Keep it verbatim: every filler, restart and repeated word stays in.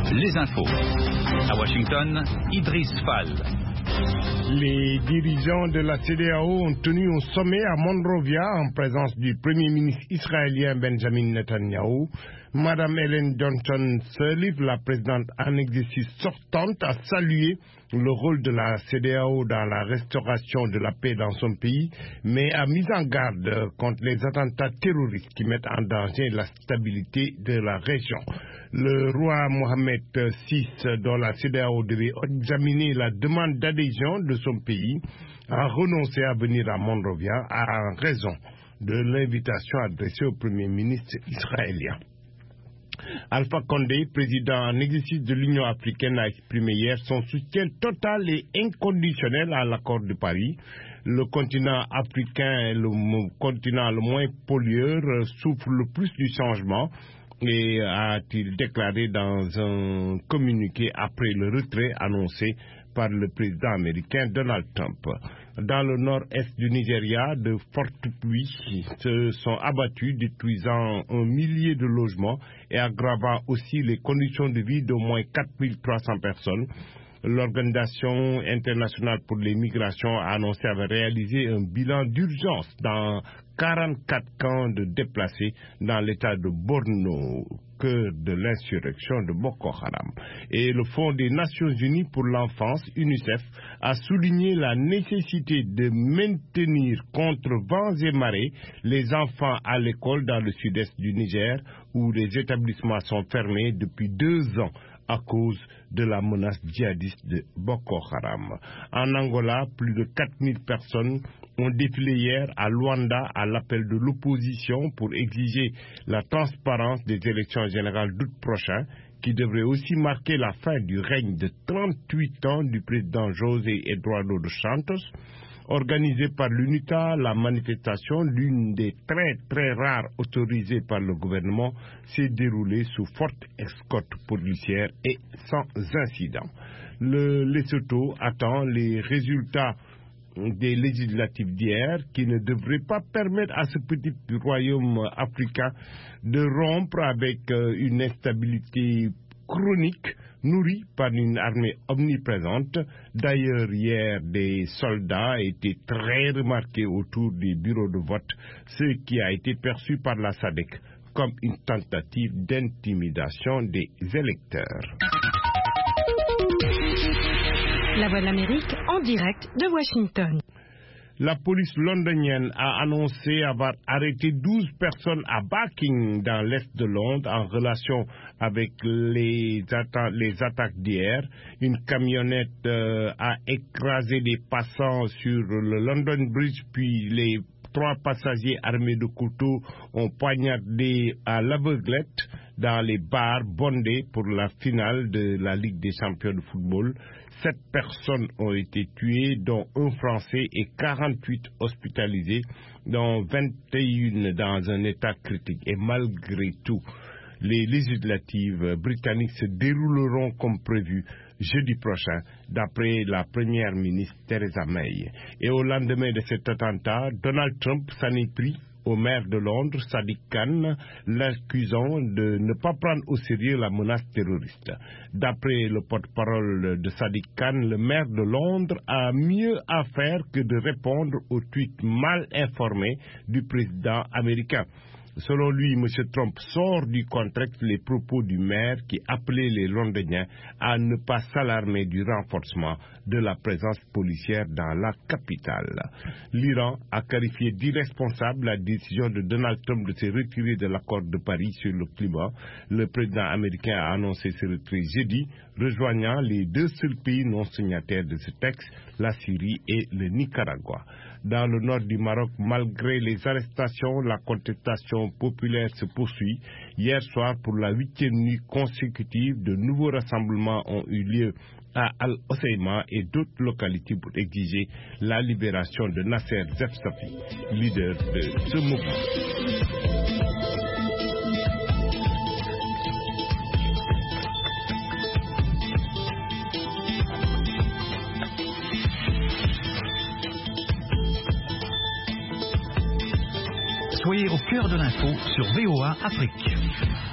les infos. À Washington, Idriss Fall. Les dirigeants de la C D A O ont tenu un sommet à Monrovia en présence du Premier ministre israélien Benjamin Netanyahu. Madame Ellen Johnson Sirleaf, la présidente en exercice sortante, a salué le rôle de la C D A O dans la restauration de la paix dans son pays, mais a mis en garde contre les attentats terroristes qui mettent en danger la stabilité de la région. Le roi Mohamed six, dont la C D A O devait examiner la demande d'adhésion de son pays, a renoncé à venir à Monrovia en raison de l'invitation adressée au Premier ministre israélien. Alpha Condé, président en exercice de l'Union africaine, a exprimé hier son soutien total et inconditionnel à l'accord de Paris. Le continent africain est le continent le moins pollueur, souffre le plus du changement, et a-t-il déclaré dans un communiqué après le retrait annoncé par le président américain Donald Trump. Dans le nord-est du Nigeria, de fortes pluies se sont abattues, détruisant un millier de logements et aggravant aussi les conditions de vie d'au moins quatre mille trois cents personnes. L'Organisation internationale pour les migrations a annoncé avoir réalisé un bilan d'urgence dans quarante-quatre camps de déplacés dans l'état de Borno, cœur de l'insurrection de Boko Haram. Et le Fonds des Nations Unies pour l'enfance, UNICEF, a souligné la nécessité de maintenir contre vents et marées les enfants à l'école dans le sud-est du Niger, où les établissements sont fermés depuis deux ans à cause de la menace djihadiste de Boko Haram. En Angola, plus de quatre mille personnes ont défilé hier à Luanda à l'appel de l'opposition pour exiger la transparence des élections générales d'août prochain, qui devrait aussi marquer la fin du règne de trente-huit ans du président José Eduardo dos Santos. Organisée par l'UNITA, la manifestation, l'une des très très rares autorisées par le gouvernement, s'est déroulée sous forte escorte policière et sans incident. Le Lesotho attend les résultats des législatives d'hier qui ne devraient pas permettre à ce petit royaume africain de rompre avec une instabilité chronique nourrie par une armée omniprésente. D'ailleurs, hier, des soldats étaient très remarqués autour des bureaux de vote, ce qui a été perçu par la S A D C comme une tentative d'intimidation des électeurs. La Voix de l'Amérique en direct de Washington. La police londonienne a annoncé avoir arrêté douze personnes à Barking, dans l'est de Londres, en relation avec les, atta- les attaques d'hier. Une camionnette euh, a écrasé des passants sur le London Bridge, puis les trois passagers armés de couteaux ont poignardé à l'aveuglette dans les bars bondés pour la finale de la Ligue des champions de football. Sept personnes ont été tuées, dont un Français, et quarante-huit hospitalisés, dont vingt et un dans un état critique. Et malgré tout, les législatives britanniques se dérouleront comme prévu jeudi prochain, d'après la première ministre Theresa May. Et au lendemain de cet attentat, Donald Trump s'en est pris au maire de Londres, Sadiq Khan, l'accusant de ne pas prendre au sérieux la menace terroriste. D'après le porte-parole de Sadiq Khan, le maire de Londres a mieux à faire que de répondre aux tweets mal informés du président américain. Selon lui, M. Trump sort du contexte les propos du maire qui appelait les Londoniens à ne pas s'alarmer du renforcement de la présence policière dans la capitale. L'Iran a qualifié d'irresponsable la décision de Donald Trump de se retirer de l'accord de Paris sur le climat. Le président américain a annoncé ce retrait jeudi, rejoignant les deux seuls pays non signataires de ce texte, la Syrie et le Nicaragua. Dans le nord du Maroc, malgré les arrestations, la contestation populaire se poursuit. Hier soir, pour la huitième nuit consécutive, de nouveaux rassemblements ont eu lieu à Al-Hoceima et d'autres localités pour exiger la libération de Nasser Zefsafi, leader de ce mouvement. Soyez au cœur de l'info sur V O A Afrique.